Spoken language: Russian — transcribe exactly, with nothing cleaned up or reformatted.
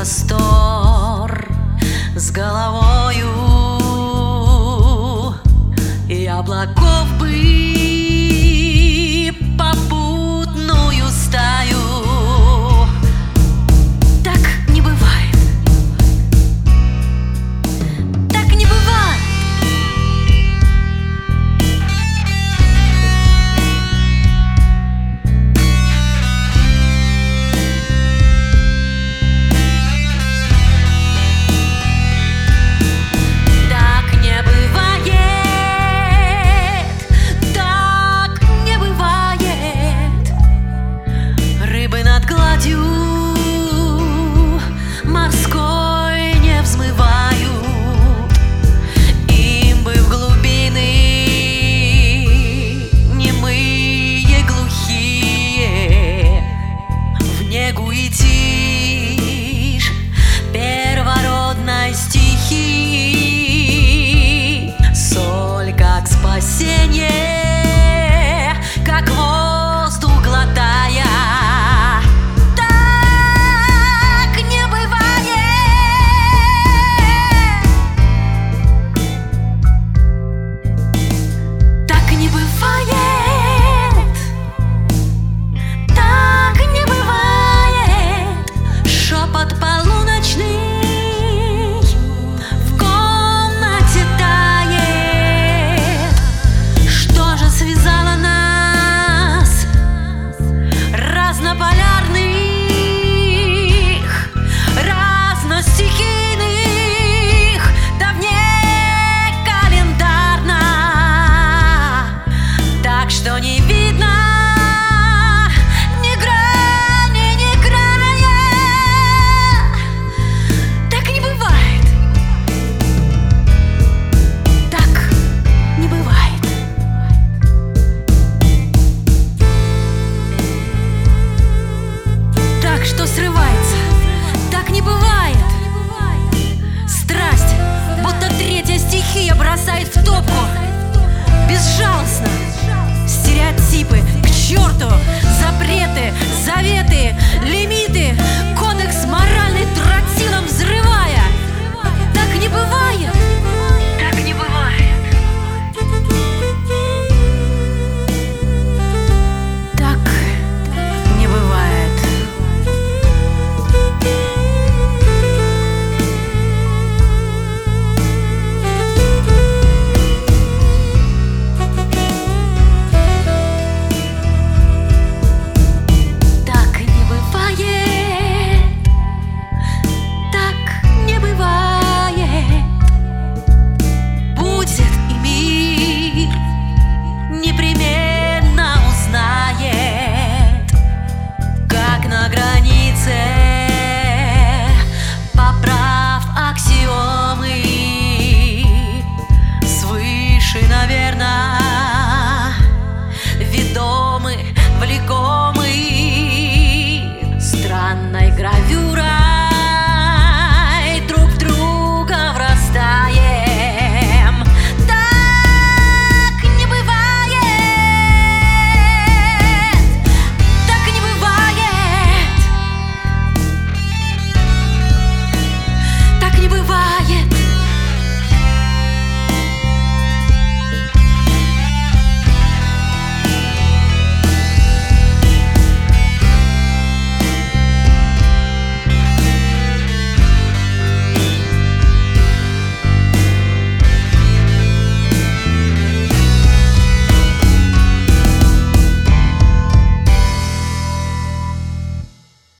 простор с головою и облаков бы попутную стаю. Так не бывает, так не бывает. Морской не взмывают, им бы в глубины немые, глухие, в негу и тишь первородной стихии. Соль как спасение, как воздух глотая. Не видно ни грани, ни края. Так не бывает, так не бывает. Так что срывается, так не бывает. Страсть, будто третья стихия, бросает в топку безжалостно. Стереотипы, к черту, запреты, заветы, лимиты, кодекс моральный тротилом взрывая. Так не бывает, так не бывает. Так не бывает. Наверное